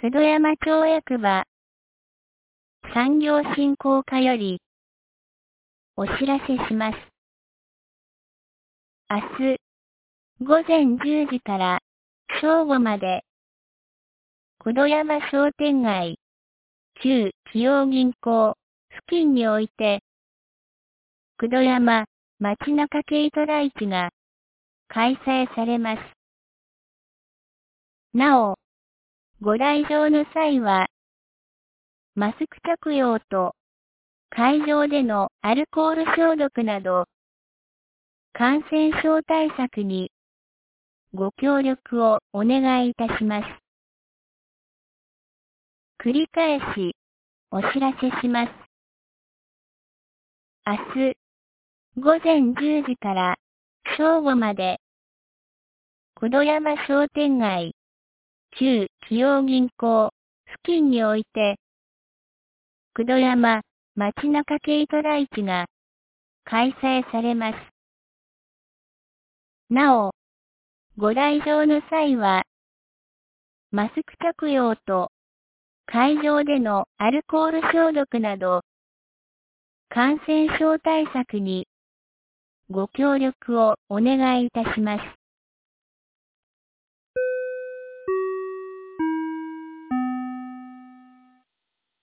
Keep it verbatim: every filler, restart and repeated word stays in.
九度山町役場産業振興課よりお知らせします。明日午前じゅうじから正午まで九度山商店街旧紀陽銀行付近において九度山街中軽トラ市が開催されます。なお、ご来場の際は、マスク着用と会場でのアルコール消毒など、感染症対策にご協力をお願いいたします。繰り返しお知らせします。明日午前じゅうじから正午まで、九度山商店街旧紀陽銀行付近において、九度山街中軽トラ市が開催されます。なお、ご来場の際は、マスク着用と会場でのアルコール消毒など、感染症対策にご協力をお願いいたします。